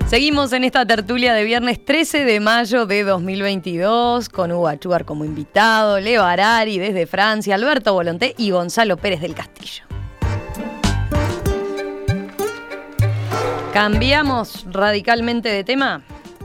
Seguimos en esta tertulia de viernes 13 de mayo de 2022 con Hugo Achúcar como invitado, Leo Harari desde Francia, Alberto Volonté y Gonzalo Pérez del Castillo. ¿Cambiamos radicalmente de tema?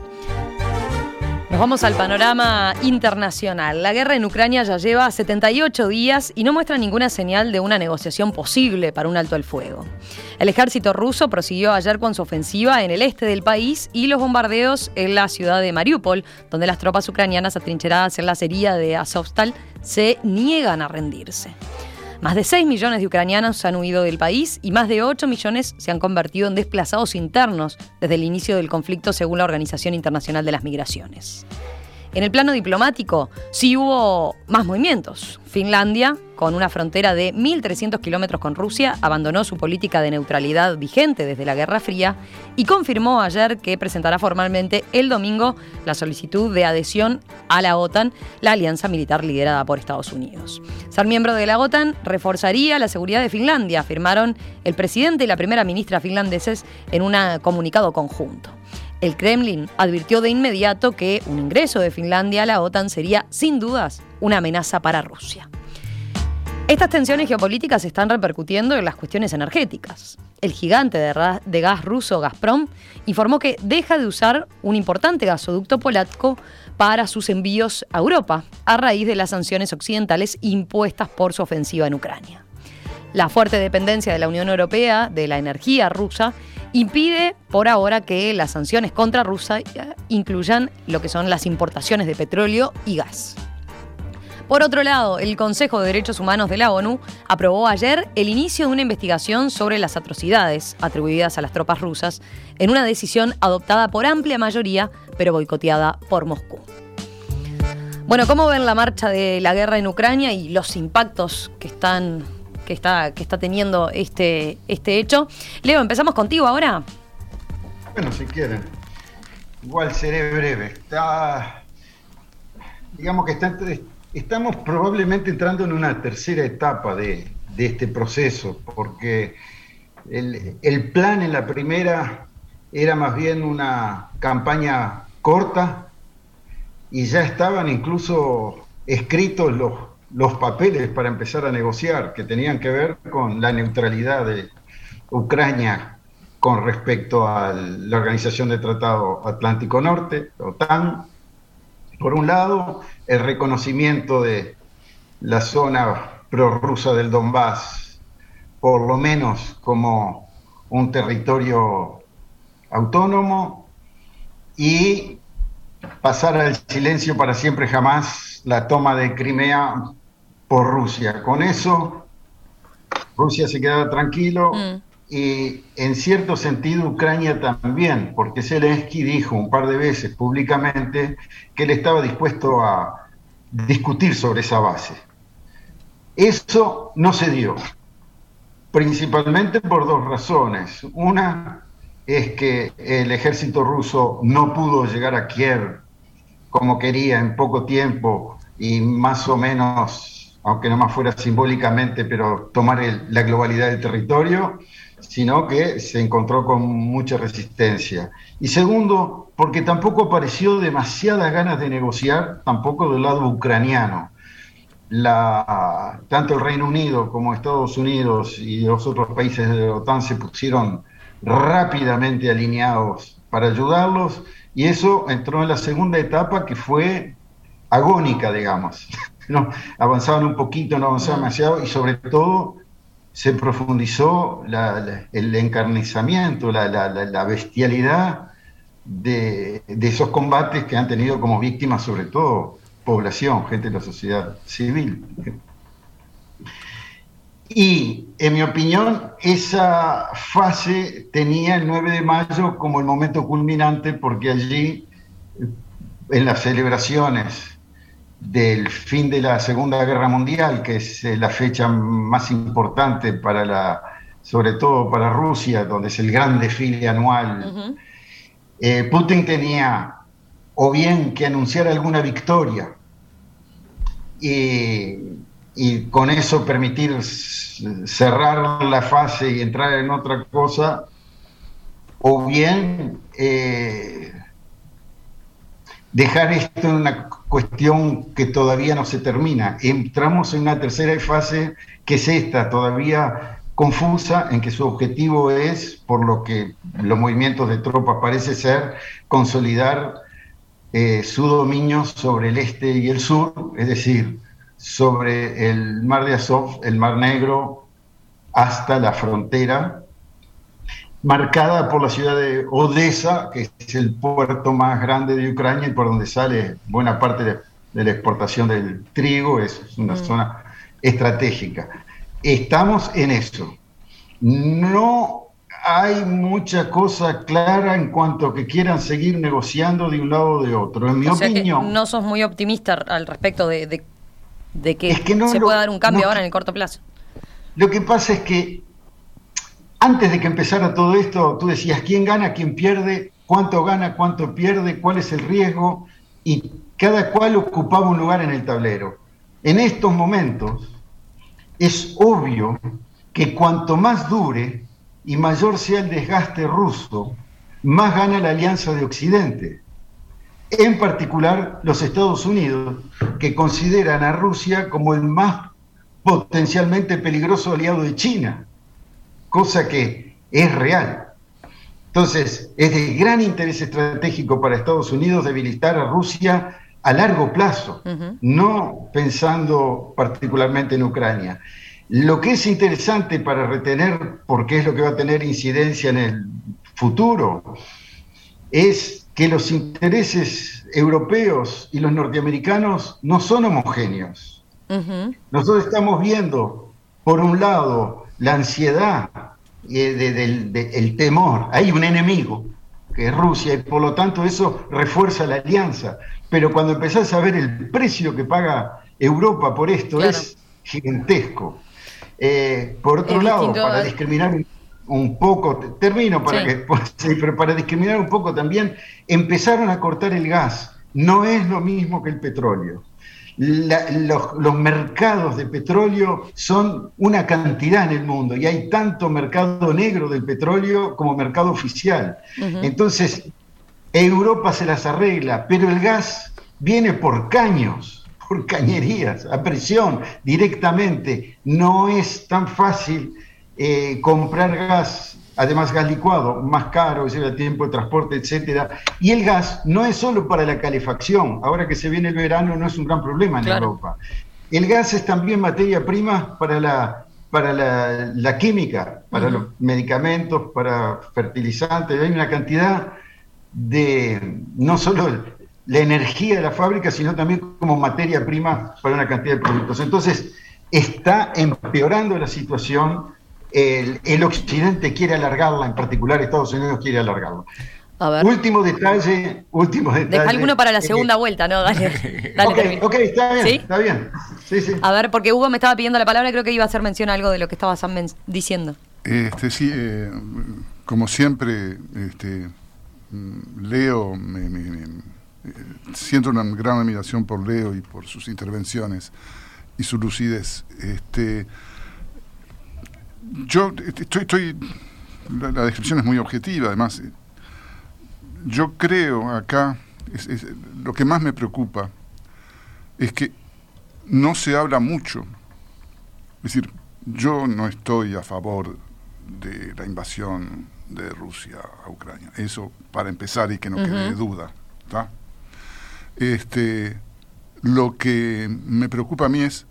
Nos vamos al panorama internacional. La guerra en Ucrania ya lleva 78 días y no muestra ninguna señal de una negociación posible para un alto el fuego. El ejército ruso prosiguió ayer con su ofensiva en el este del país y los bombardeos en la ciudad de Mariupol, donde las tropas ucranianas atrincheradas en la acería de Azovstal se niegan a rendirse. Más de 6 millones de ucranianos han huido del país y más de 8 millones se han convertido en desplazados internos desde el inicio del conflicto, según la Organización Internacional de las Migraciones. En el plano diplomático, sí hubo más movimientos. Finlandia, con una frontera de 1.300 kilómetros con Rusia, abandonó su política de neutralidad vigente desde la Guerra Fría y confirmó ayer que presentará formalmente el domingo la solicitud de adhesión a la OTAN, la alianza militar liderada por Estados Unidos. Ser miembro de la OTAN reforzaría la seguridad de Finlandia, afirmaron el presidente y la primera ministra finlandeses en un comunicado conjunto. El Kremlin advirtió de inmediato que un ingreso de Finlandia a la OTAN sería, sin dudas, una amenaza para Rusia. Estas tensiones geopolíticas están repercutiendo en las cuestiones energéticas. El gigante de gas ruso Gazprom informó que deja de usar un importante gasoducto polaco para sus envíos a Europa, a raíz de las sanciones occidentales impuestas por su ofensiva en Ucrania. La fuerte dependencia de la Unión Europea de la energía rusa impide por ahora que las sanciones contra Rusia incluyan lo que son las importaciones de petróleo y gas. Por otro lado, el Consejo de Derechos Humanos de la ONU aprobó ayer el inicio de una investigación sobre las atrocidades atribuidas a las tropas rusas en una decisión adoptada por amplia mayoría, pero boicoteada por Moscú. Bueno, ¿cómo ven la marcha de la guerra en Ucrania y los impactos que está teniendo este hecho? Leo, empezamos contigo ahora. Bueno, si quieren. Igual seré breve. Estamos probablemente entrando en una tercera etapa de este proceso, porque el plan en la primera era más bien una campaña corta y ya estaban incluso escritos los papeles para empezar a negociar, que tenían que ver con la neutralidad de Ucrania con respecto a la Organización del Tratado Atlántico Norte, OTAN, por un lado, el reconocimiento de la zona prorrusa del Donbass, por lo menos como un territorio autónomo, y pasar al silencio para siempre jamás la toma de Crimea por Rusia. Con eso, Rusia se quedaba tranquilo y en cierto sentido Ucrania también, porque Zelensky dijo un par de veces públicamente que él estaba dispuesto a discutir sobre esa base. Eso no se dio, principalmente por dos razones. Una es que el ejército ruso no pudo llegar a Kiev como quería en poco tiempo y más o menos, aunque no más fuera simbólicamente, pero tomar la globalidad del territorio, sino que se encontró con mucha resistencia. Y segundo, porque tampoco apareció demasiadas ganas de negociar, tampoco del lado ucraniano. Tanto el Reino Unido como Estados Unidos y los otros países de la OTAN se pusieron rápidamente alineados para ayudarlos, y eso entró en la segunda etapa, que fue agónica, digamos. No, avanzaban un poquito, no avanzaban demasiado, y sobre todo se profundizó el encarnizamiento, la bestialidad de esos combates que han tenido como víctimas sobre todo población, gente de la sociedad civil. Y, en mi opinión, esa fase tenía el 9 de mayo como el momento culminante, porque allí, en las celebraciones del fin de la Segunda Guerra Mundial, que es la fecha más importante sobre todo para Rusia, donde es el gran desfile anual, Putin tenía o bien que anunciar alguna victoria y con eso permitir cerrar la fase y entrar en otra cosa, o bien dejar esto en una cuestión que todavía no se termina. Entramos en una tercera fase, que es esta, todavía confusa, en que su objetivo es, por lo que los movimientos de tropas parece ser, consolidar su dominio sobre el este y el sur, es decir, sobre el mar de Azov, el mar Negro, hasta la frontera, marcada por la ciudad de Odessa, que es el puerto más grande de Ucrania y por donde sale buena parte de la exportación del trigo. Es una zona estratégica. Estamos en eso. No hay mucha cosa clara en cuanto a que quieran seguir negociando de un lado o de otro. En mi opinión... Que no sos muy optimista al respecto de que no se pueda dar un cambio ahora en el corto plazo. Lo que pasa es que antes de que empezara todo esto, tú decías quién gana, quién pierde, cuánto gana, cuánto pierde, cuál es el riesgo, y cada cual ocupaba un lugar en el tablero. En estos momentos es obvio que cuanto más dure y mayor sea el desgaste ruso, más gana la alianza de Occidente. En particular los Estados Unidos, que consideran a Rusia como el más potencialmente peligroso aliado de China, cosa que es real. Entonces, es de gran interés estratégico para Estados Unidos debilitar a Rusia a largo plazo, no pensando particularmente en Ucrania. Lo que es interesante para retener, porque es lo que va a tener incidencia en el futuro, es que los intereses europeos y los norteamericanos no son homogéneos. Nosotros estamos viendo, por un lado, la ansiedad, el temor. Hay un enemigo, que es Rusia, y por lo tanto eso refuerza la alianza. Pero cuando empezás a ver el precio que paga Europa por esto, claro, es gigantesco. Por otro lado, para discriminar un poco, termino para que, pero para discriminar un poco también, empezaron a cortar el gas. No es lo mismo que el petróleo. Los mercados de petróleo son una cantidad en el mundo y hay tanto mercado negro del petróleo como mercado oficial. Entonces, Europa se las arregla, pero el gas viene por caños, por cañerías, a presión, directamente. No es tan fácil comprar gas. Además, gas licuado, más caro, lleva tiempo de transporte, etcétera. Y el gas no es solo para la calefacción. Ahora que se viene el verano, no es un gran problema en Europa. El gas es también materia prima para la química, para los medicamentos, para fertilizantes. Hay una cantidad de, no solo la energía de la fábrica, sino también como materia prima para una cantidad de productos. Entonces, está empeorando la situación. El Occidente quiere alargarla, en particular Estados Unidos quiere alargarla. A ver. Último detalle. Deja alguno para la segunda vuelta, ¿no? Dale. Ok, está bien, ¿sí? Está bien. Sí. A ver, porque Hugo me estaba pidiendo la palabra, creo que iba a hacer mención a algo de lo que estabas diciendo. Sí, como siempre, Leo, siento una gran admiración por Leo y por sus intervenciones y su lucidez. Yo estoy la descripción es muy objetiva, además. Yo creo acá, lo que más me preocupa es que no se habla mucho. Es decir, yo no estoy a favor de la invasión de Rusia a Ucrania. Eso para empezar y que no quede duda, ¿tá? Lo que me preocupa a mí es,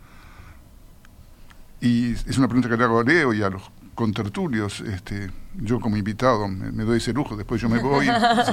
y es una pregunta que le hago a Leo y a los contertulios, yo como invitado me doy ese lujo, después yo me voy.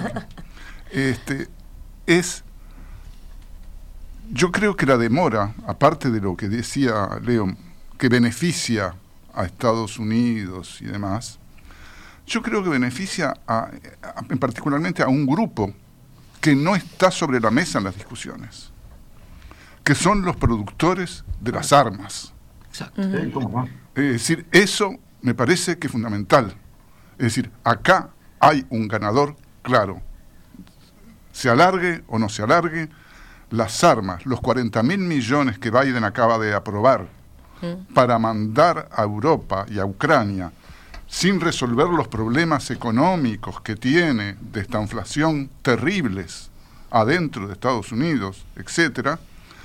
Yo creo que la demora, aparte de lo que decía Leo, que beneficia a Estados Unidos y demás, yo creo que beneficia particularmente a un grupo que no está sobre la mesa en las discusiones, que son los productores de las armas. Exacto. Es decir, eso me parece que es fundamental. Es decir, acá hay un ganador claro. Se alargue o no se alargue, las armas, los 40.000 millones que Biden acaba de aprobar para mandar a Europa y a Ucrania sin resolver los problemas económicos que tiene de esta inflación terribles adentro de Estados Unidos, etcétera,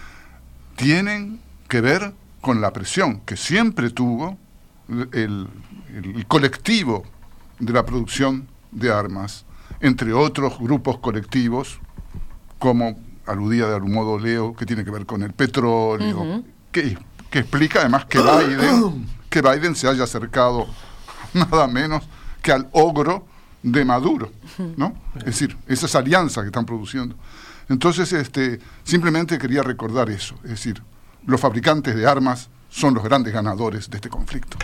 tienen que ver con la presión que siempre tuvo el colectivo de la producción de armas, entre otros grupos colectivos, como aludía de algún modo Leo, que tiene que ver con el petróleo, que explica además que Biden se haya acercado nada menos que al ogro de Maduro, ¿no? Es decir, esas alianzas que están produciendo. Entonces, simplemente quería recordar eso, es decir, los fabricantes de armas son los grandes ganadores de este conflicto.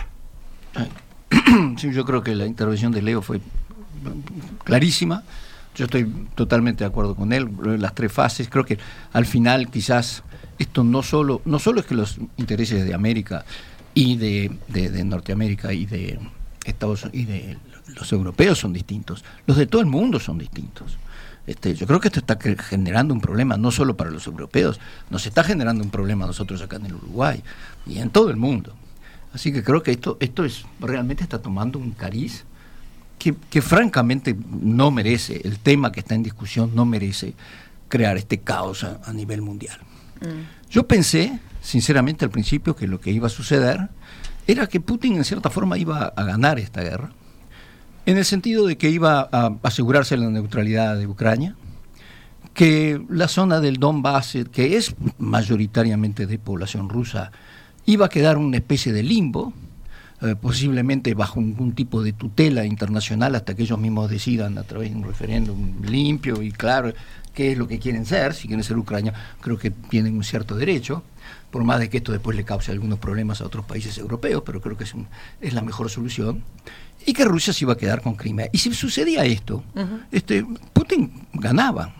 Sí, yo creo que la intervención de Leo fue clarísima. Yo estoy totalmente de acuerdo con él. Las tres fases, creo que al final quizás esto no solo es que los intereses de América y de Norteamérica y de Estados Unidos y de los europeos son distintos, los de todo el mundo son distintos. Yo creo que esto está generando un problema no solo para los europeos, nos está generando un problema a nosotros acá en el Uruguay y en todo el mundo. Así que creo que esto es realmente está tomando un cariz que francamente no merece, el tema que está en discusión no merece crear este caos a nivel mundial. Yo pensé, sinceramente, al principio que lo que iba a suceder era que Putin en cierta forma iba a ganar esta guerra, en el sentido de que iba a asegurarse la neutralidad de Ucrania, que la zona del Donbass, que es mayoritariamente de población rusa, iba a quedar una especie de limbo, posiblemente bajo algún tipo de tutela internacional hasta que ellos mismos decidan a través de un referéndum limpio y claro qué es lo que quieren ser. Si quieren ser Ucrania, creo que tienen un cierto derecho, por más de que esto después le cause algunos problemas a otros países europeos, pero creo que es la mejor solución, y que Rusia se iba a quedar con Crimea. Y si sucedía esto, Putin ganaba.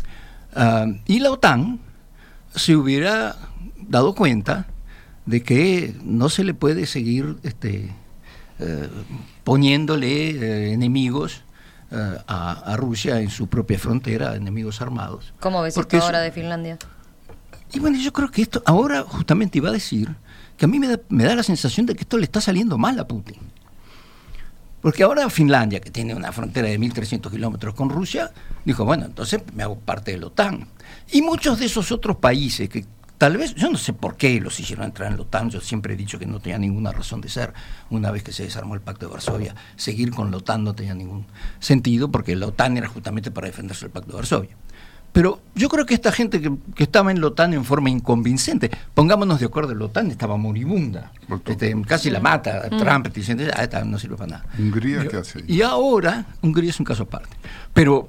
Y la OTAN se hubiera dado cuenta de que no se le puede seguir poniéndole enemigos a Rusia en su propia frontera, enemigos armados. ¿Cómo ves esto ahora de Finlandia? Y bueno, yo creo que esto ahora justamente iba a decir que a mí me da la sensación de que esto le está saliendo mal a Putin. Porque ahora Finlandia, que tiene una frontera de 1.300 kilómetros con Rusia, dijo, bueno, entonces me hago parte de la OTAN. Y muchos de esos otros países que tal vez, yo no sé por qué los hicieron entrar en la OTAN, yo siempre he dicho que no tenía ninguna razón de ser. Una vez que se desarmó el Pacto de Varsovia, seguir con la OTAN no tenía ningún sentido, porque la OTAN era justamente para defenderse del Pacto de Varsovia. Pero yo creo que esta gente que estaba en la OTAN en forma inconvincente, pongámonos de acuerdo, la OTAN estaba moribunda, casi la mata Trump, diciendo, esta no sirve para nada. Hungría, ¿qué hace ahí? Y ahora, Hungría es un caso aparte, pero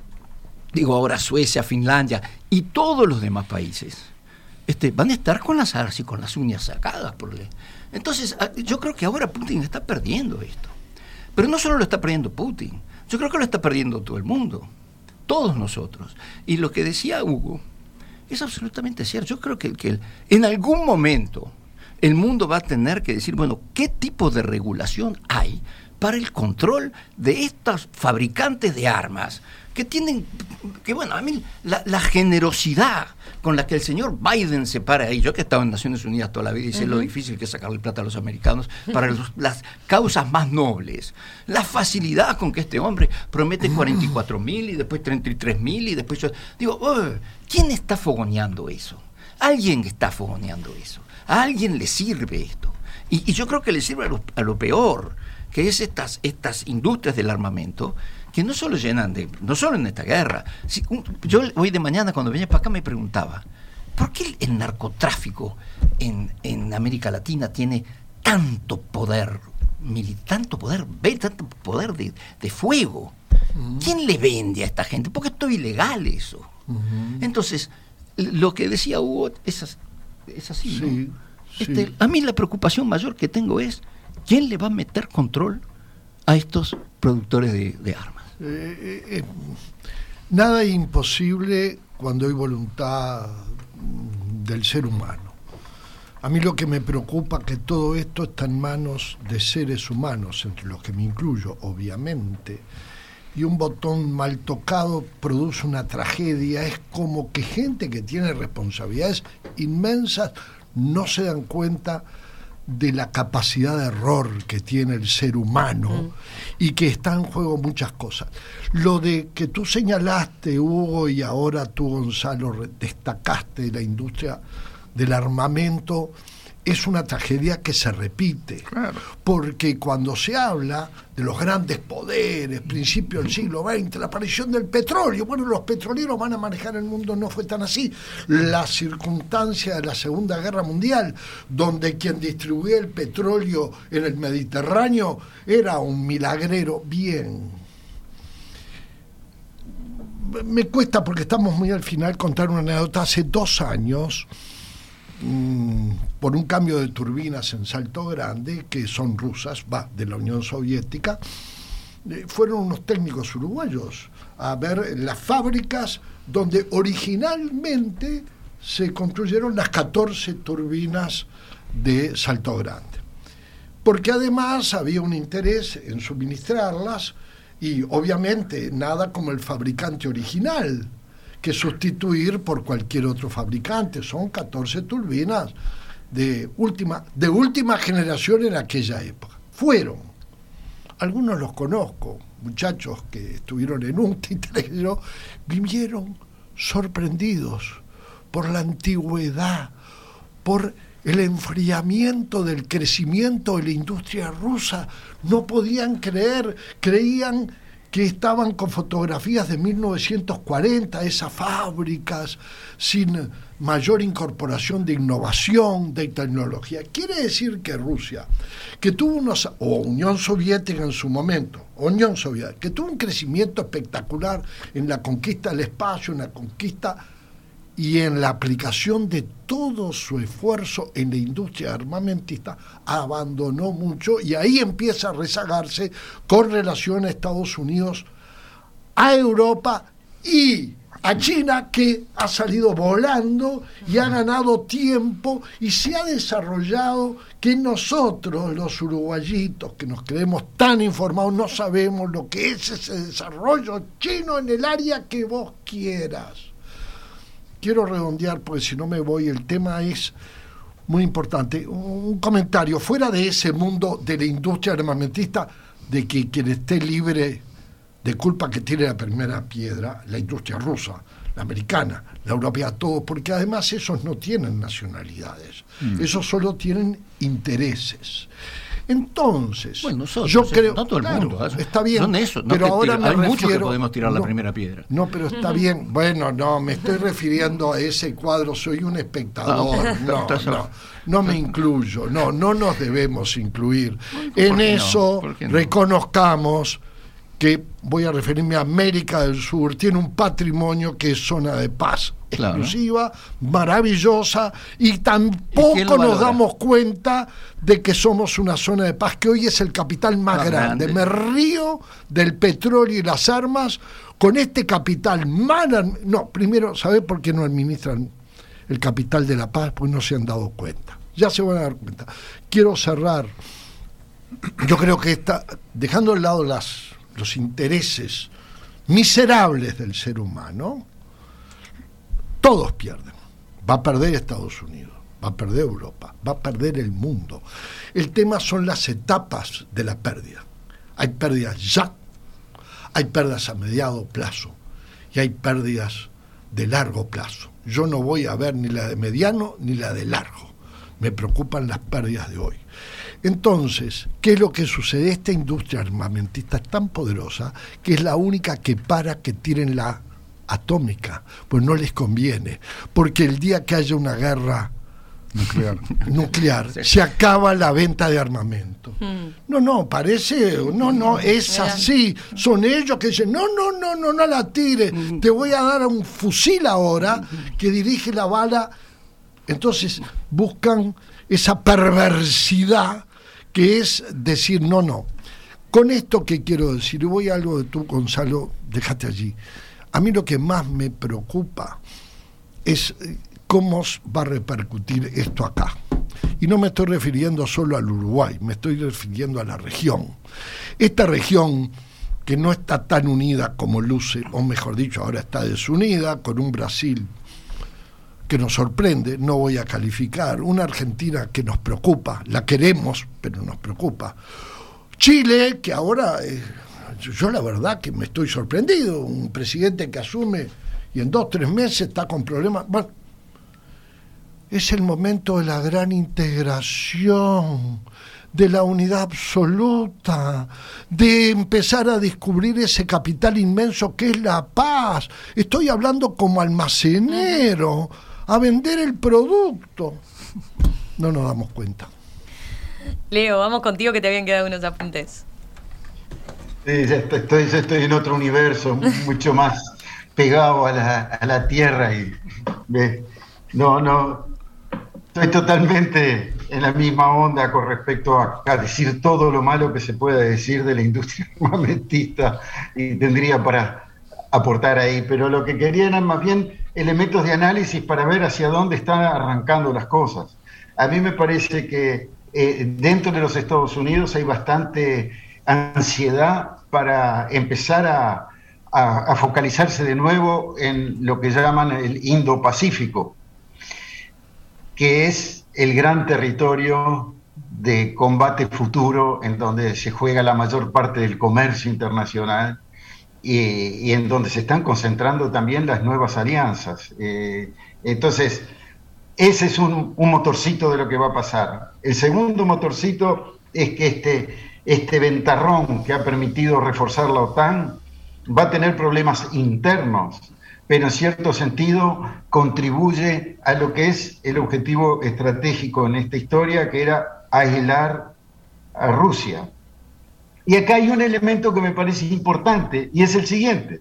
digo, ahora Suecia, Finlandia y todos los demás países van a estar con las armas y con las uñas sacadas por ley. Entonces, yo creo que ahora Putin está perdiendo esto. Pero no solo lo está perdiendo Putin, yo creo que lo está perdiendo todo el mundo. Todos nosotros. Y lo que decía Hugo es absolutamente cierto. Yo creo que en algún momento el mundo va a tener que decir, bueno, ¿qué tipo de regulación hay para el control de estos fabricantes de armas que tienen, que bueno, a mí la generosidad con la que el señor Biden se para ahí, yo que he estado en Naciones Unidas toda la vida y sé lo difícil que es sacarle plata a los americanos para las causas más nobles, la facilidad con que este hombre promete 44.000 y después 33.000 y después digo, ¿quién está fogoneando eso? Alguien está fogoneando eso, a alguien le sirve esto, y yo creo que le sirve a lo peor, que es estas industrias del armamento que no solo llenan no solo en esta guerra. Yo hoy de mañana cuando venía para acá me preguntaba, ¿por qué el narcotráfico en América Latina tiene tanto poder tanto poder de fuego? ¿Quién le vende a esta gente? Porque esto es ilegal eso. Entonces, lo que decía Hugo es así, ¿no? Sí, sí. A mí la preocupación mayor que tengo es ¿quién le va a meter control a estos productores de armas? Nada es imposible cuando hay voluntad del ser humano. A mí lo que me preocupa es que todo esto está en manos de seres humanos, entre los que me incluyo, obviamente, y un botón mal tocado produce una tragedia. Es como que gente que tiene responsabilidades inmensas no se dan cuenta de la capacidad de error que tiene el ser humano y que está en juego muchas cosas. Lo de que tú señalaste, Hugo, y ahora tú, Gonzalo, destacaste de la industria del armamento, es una tragedia que se repite, claro. Porque cuando se habla de los grandes poderes, principio del siglo XX, la aparición del petróleo, bueno, los petroleros van a manejar el mundo, no fue tan así. La circunstancia de la Segunda Guerra Mundial, donde quien distribuía el petróleo en el Mediterráneo era un milagrero. Bien, me cuesta, porque estamos muy al final, contar una anécdota. Hace 2 años, por un cambio de turbinas en Salto Grande, que son rusas, de la Unión Soviética, fueron unos técnicos uruguayos a ver las fábricas donde originalmente se construyeron las 14 turbinas de Salto Grande, porque además había un interés en suministrarlas, y obviamente nada como el fabricante original que sustituir por cualquier otro fabricante. Son 14 turbinas de última generación en aquella época. Fueron, algunos los conozco, muchachos que estuvieron en un títere, vivieron sorprendidos por la antigüedad, por el enfriamiento del crecimiento de la industria rusa. No podían creer, creían que estaban con fotografías de 1940, esas fábricas sin mayor incorporación de innovación, de tecnología. Quiere decir que Rusia, que tuvo o Unión Soviética en su momento, Unión Soviética, que tuvo un crecimiento espectacular en la conquista del espacio, en la conquista y en la aplicación de todo su esfuerzo en la industria armamentista, abandonó mucho, y ahí empieza a rezagarse con relación a Estados Unidos, a Europa y a China, que ha salido volando y ha ganado tiempo y se ha desarrollado, que nosotros, los uruguayitos, que nos creemos tan informados, no sabemos lo que es ese desarrollo chino en el área que vos quieras. Quiero redondear, porque si no me voy, el tema es muy importante. Un comentario, fuera de ese mundo de la industria armamentista, de que quien esté libre de culpa que tiene la primera piedra, la industria rusa, la americana, la europea, todo, porque además esos no tienen nacionalidades, esos solo tienen intereses. Entonces, bueno, nosotros, yo creo, no todo el mundo, está bien, son eso, no, pero ahora me hay refiero, muchos que podemos tirar la primera piedra. No, pero está bien, bueno, no, me estoy refiriendo a ese cuadro, soy un espectador, no me incluyo, no nos debemos incluir. En eso reconozcamos que, voy a referirme a América del Sur, tiene un patrimonio que es zona de paz, exclusiva, maravillosa, y tampoco nos damos cuenta de que somos una zona de paz, que hoy es el capital más grande. Me río del petróleo y las armas con este capital primero, ¿sabe por qué no administran el capital de la paz? Pues no se han dado cuenta, ya se van a dar cuenta. Quiero cerrar, yo creo que dejando de lado los intereses miserables del ser humano, todos pierden. Va a perder Estados Unidos, va a perder Europa, va a perder el mundo. El tema son las etapas de la pérdida. Hay pérdidas ya, hay pérdidas a mediano plazo y hay pérdidas de largo plazo. Yo no voy a ver ni la de mediano ni la de largo. Me preocupan las pérdidas de hoy. Entonces, ¿qué es lo que sucede? Esta industria armamentista es tan poderosa que es la única que que tiren la atómica, pues no les conviene, porque el día que haya una guerra nuclear se acaba la venta de armamento. Es así. Son ellos que dicen, no la tire, te voy a dar un fusil ahora que dirige la bala. Entonces buscan esa perversidad que es decir no. Con esto que quiero decir, voy a algo de tú, Gonzalo, déjate allí. A mí lo que más me preocupa es cómo va a repercutir esto acá. Y no me estoy refiriendo solo al Uruguay, me estoy refiriendo a la región. Esta región que no está tan unida como luce, o mejor dicho, ahora está desunida, con un Brasil que nos sorprende, no voy a calificar, una Argentina que nos preocupa, la queremos, pero nos preocupa. Chile, que ahora, yo la verdad que me estoy sorprendido, un presidente que asume y en 2-3 meses está con problemas. Bueno, es el momento de la gran integración, de la unidad absoluta, de empezar a descubrir ese capital inmenso que es la paz. Estoy hablando como almacenero, a vender el producto. No nos damos cuenta. Leo, vamos contigo que te habían quedado unos apuntes. Sí, ya estoy en otro universo, mucho más pegado a la tierra y no, estoy totalmente en la misma onda con respecto a decir todo lo malo que se pueda decir de la industria armamentista y tendría para aportar ahí, pero lo que quería eran más bien elementos de análisis para ver hacia dónde están arrancando las cosas. A mí me parece que dentro de los Estados Unidos hay bastante ansiedad para empezar a focalizarse de nuevo en lo que llaman el Indo-Pacífico, que es el gran territorio de combate futuro en donde se juega la mayor parte del comercio internacional y en donde se están concentrando también las nuevas alianzas. Entonces, ese es un motorcito de lo que va a pasar. El segundo motorcito es que este ventarrón que ha permitido reforzar la OTAN va a tener problemas internos, pero en cierto sentido contribuye a lo que es el objetivo estratégico en esta historia, que era aislar a Rusia. Y acá hay un elemento que me parece importante, y es el siguiente.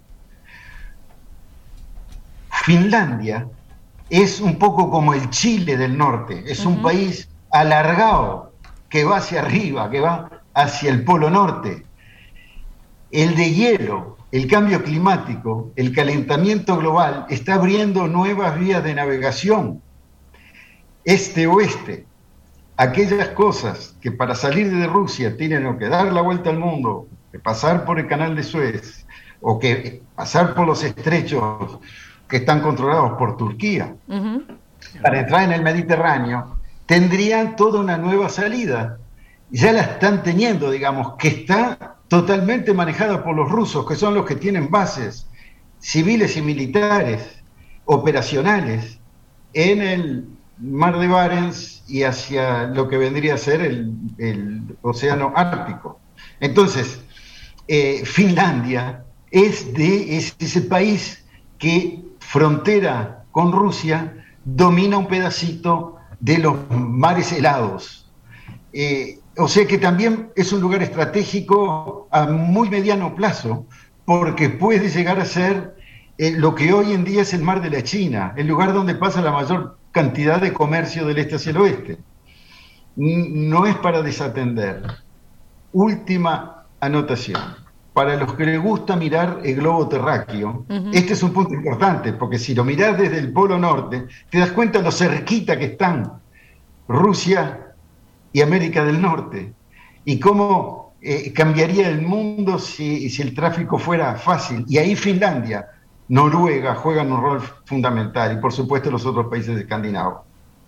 Finlandia es un poco como el Chile del norte, es un país alargado, que va hacia arriba, que va hacia el Polo Norte. El deshielo, el cambio climático, el calentamiento global está abriendo nuevas vías de navegación, este-oeste. Aquellas cosas que para salir de Rusia tienen que dar la vuelta al mundo, que pasar por el canal de Suez, o que pasar por los estrechos que están controlados por Turquía, para entrar en el Mediterráneo, tendrían toda una nueva salida. Ya la están teniendo, digamos, que está totalmente manejada por los rusos, que son los que tienen bases civiles y militares, operacionales, en el Mar de Barents y hacia lo que vendría a ser el Océano Ártico. Entonces, Finlandia es ese país que, frontera con Rusia, domina un pedacito de los mares helados. O sea que también es un lugar estratégico a muy mediano plazo, porque puede llegar a ser lo que hoy en día es el Mar de la China, el lugar donde pasa la mayor cantidad de comercio del este hacia el oeste. No es para desatender. Última anotación. Para los que les gusta mirar el globo terráqueo, este es un punto importante, porque si lo mirás desde el Polo Norte, te das cuenta de lo cerquita que están Rusia y América del Norte, y cómo cambiaría el mundo si el tráfico fuera fácil. Y ahí Finlandia, Noruega juegan un rol fundamental, y por supuesto los otros países escandinavos.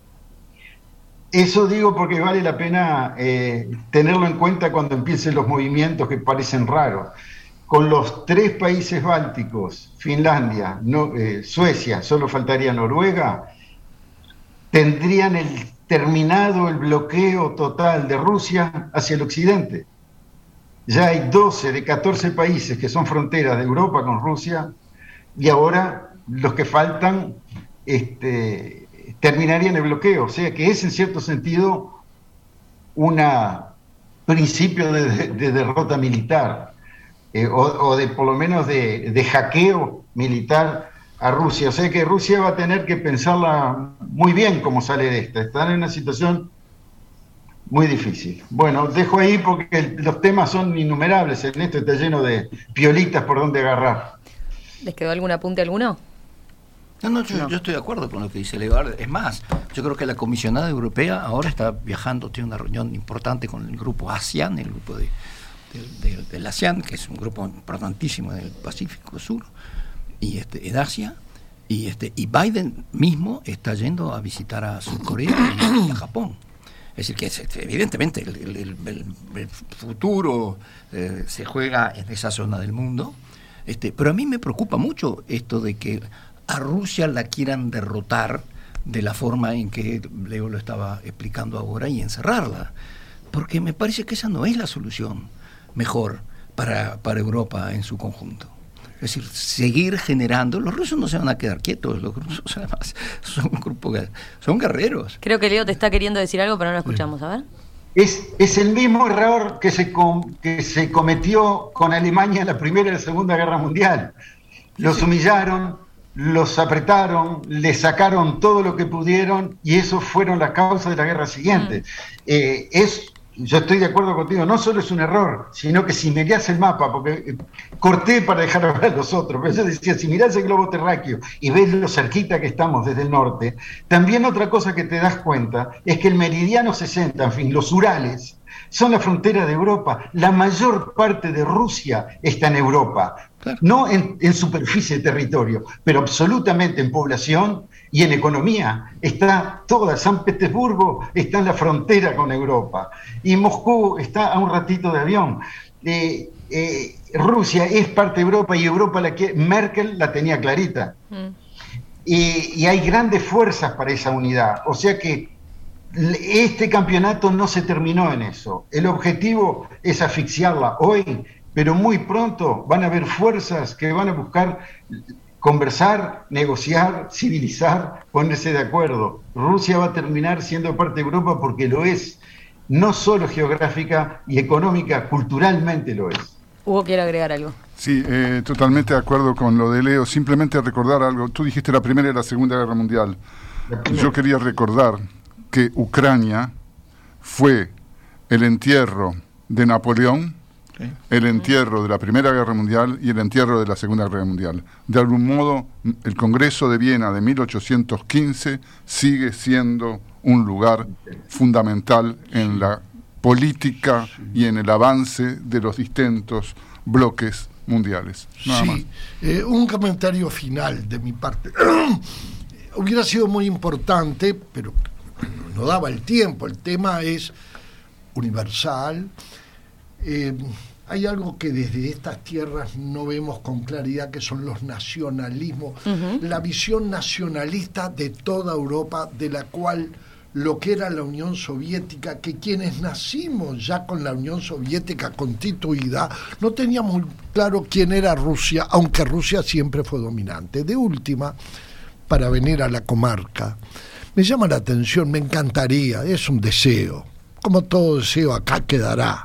Eso digo porque vale la pena tenerlo en cuenta cuando empiecen los movimientos que parecen raros. Con los 3 países bálticos, Finlandia, Suecia, solo faltaría Noruega, tendrían terminado el bloqueo total de Rusia hacia el occidente. Ya hay 12 de 14 países que son fronteras de Europa con Rusia, y ahora los que faltan terminarían el bloqueo. O sea que es en cierto sentido un principio de derrota militar, o de por lo menos de hackeo militar a Rusia. O sea que Rusia va a tener que pensarla muy bien cómo sale de esta. Están en una situación muy difícil. Bueno, dejo ahí porque los temas son innumerables. En esto está lleno de piolitas por donde agarrar. ¿Les quedó algún apunte alguno? No, yo estoy de acuerdo con lo que dice Leo. Es más, yo creo que la comisionada europea ahora está viajando, tiene una reunión importante con el grupo ASEAN, el grupo del ASEAN, que es un grupo importantísimo en el Pacífico Sur y en Asia, Y Biden mismo está yendo a visitar a Surcorea y a Japón. Es decir, que evidentemente el futuro se juega en esa zona del mundo. Pero a mí me preocupa mucho esto de que a Rusia la quieran derrotar de la forma en que Leo lo estaba explicando ahora y encerrarla. Porque me parece que esa no es la solución mejor para Europa en su conjunto. Es decir, seguir generando. Los rusos no se van a quedar quietos. Los rusos además son un grupo, son guerreros. Creo que Leo te está queriendo decir algo, pero no lo escuchamos. A ver. Es el mismo error que se cometió con Alemania en la Primera y la Segunda Guerra Mundial. Los humillaron, los apretaron, les sacaron todo lo que pudieron y eso fueron las causas de la guerra siguiente. Yo estoy de acuerdo contigo, no solo es un error, sino que si mirás el mapa, porque corté para dejar hablar a los otros, pero yo decía, si mirás el globo terráqueo y ves lo cerquita que estamos desde el norte, también otra cosa que te das cuenta es que el meridiano 60, en fin, los Urales, son la frontera de Europa. La mayor parte de Rusia está en Europa, claro. No en superficie de territorio, pero absolutamente en población y en economía. Está toda, San Petersburgo está en la frontera con Europa y Moscú está a un ratito de avión. Rusia es parte de Europa y Europa Merkel la tenía clarita. Y hay grandes fuerzas para esa unidad, o sea que este campeonato no se terminó en eso. El objetivo es asfixiarla hoy, pero muy pronto van a haber fuerzas que van a buscar conversar, negociar, civilizar, ponerse de acuerdo. Rusia va a terminar siendo parte de Europa porque lo es, no solo geográfica y económica, culturalmente lo es. Hugo quiere agregar algo. Sí, totalmente de acuerdo con lo de Leo. Simplemente recordar algo. Tú dijiste la Primera y la Segunda Guerra Mundial. Yo quería recordar que Ucrania fue el entierro de Napoleón, el entierro de la Primera Guerra Mundial y el entierro de la Segunda Guerra Mundial. De algún modo, el Congreso de Viena de 1815 sigue siendo un lugar fundamental en la política y en el avance de los distintos bloques mundiales. Nada más. Un comentario final de mi parte. Hubiera sido muy importante, pero no daba el tiempo. El tema es universal. Hay algo que desde estas tierras no vemos con claridad, que son los nacionalismos, la visión nacionalista de toda Europa, de la cual lo que era la Unión Soviética, que quienes nacimos ya con la Unión Soviética constituida, no teníamos muy claro quién era Rusia, aunque Rusia siempre fue dominante. De última, para venir a la comarca, me llama la atención, me encantaría, es un deseo, como todo deseo acá quedará.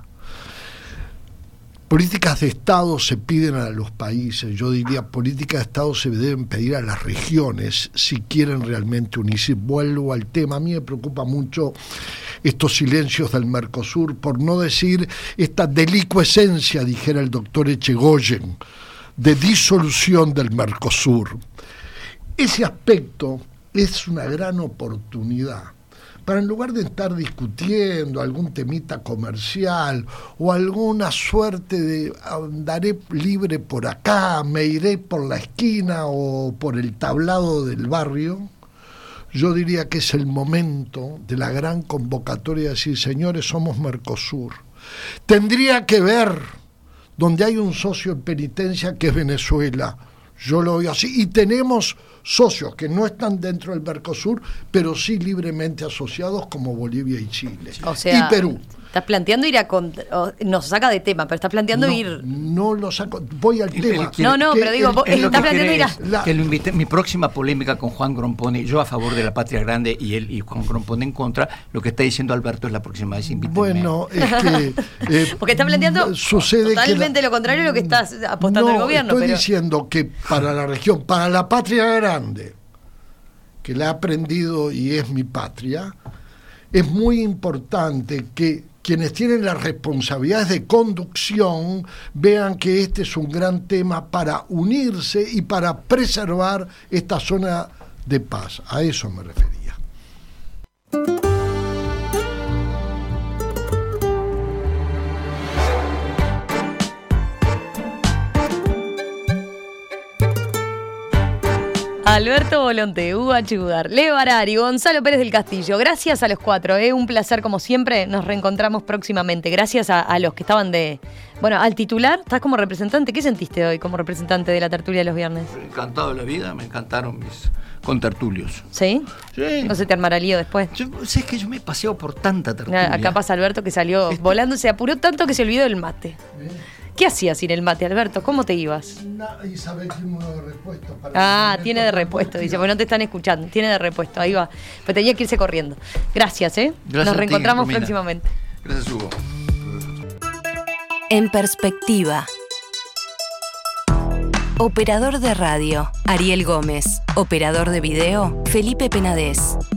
Políticas de Estado se piden a los países, yo diría políticas de Estado se deben pedir a las regiones si quieren realmente unirse. Vuelvo al tema, a mí me preocupa mucho estos silencios del Mercosur, por no decir esta delicuescencia, dijera el doctor Echegoyen, de disolución del Mercosur. Ese aspecto es una gran oportunidad para, en lugar de estar discutiendo algún temita comercial o alguna suerte de andaré libre por acá, me iré por la esquina o por el tablado del barrio, yo diría que es el momento de la gran convocatoria de decir, señores, somos Mercosur. Tendría que ver donde hay un socio en penitencia que es Venezuela. Yo lo veo así. Y tenemos socios que no están dentro del Mercosur, pero sí libremente asociados, como Bolivia y Chile. O sea, y Perú. Estás planteando ir a... nos saca de tema, pero estás planteando ir... No lo saco, voy al tema. Pero digo, estás planteando ir a... Que lo invité, mi próxima polémica con Juan Grompone, yo a favor de la Patria Grande y él y Juan Grompone en contra, lo que está diciendo Alberto es la próxima vez, invítenme. Bueno, es que... porque está planteando totalmente lo contrario a lo que estás apostando el gobierno. Estoy diciendo que para la región, para la Patria Grande, que la he aprendido y es mi patria, es muy importante que quienes tienen las responsabilidades de conducción vean que este es un gran tema para unirse y para preservar esta zona de paz. A eso me refería. Alberto Volonté, Hugo Achudar, Leo Harari, Gonzalo Pérez del Castillo. Gracias a los 4, un placer como siempre. Nos reencontramos próximamente. Gracias a los que estaban Bueno, al titular, estás como representante. ¿Qué sentiste hoy como representante de la tertulia de los viernes? Encantado de la vida, me encantaron mis contertulios. ¿Sí? Sí. ¿No se te armará lío después? Es que yo me he paseado por tanta tertulia. Acá pasa Alberto que salió volando, se apuró tanto que se olvidó del mate. ¿Qué hacías sin el mate, Alberto? ¿Cómo te ibas? Isabel tiene uno de repuesto. Tiene de repuesto, dice, porque no te están escuchando. Tiene de repuesto, ahí va. Pero tenía que irse corriendo. Gracias, Gracias. Nos reencontramos próximamente. Gracias, Hugo. En Perspectiva. Operador de radio, Ariel Gómez. Operador de video, Felipe Penades.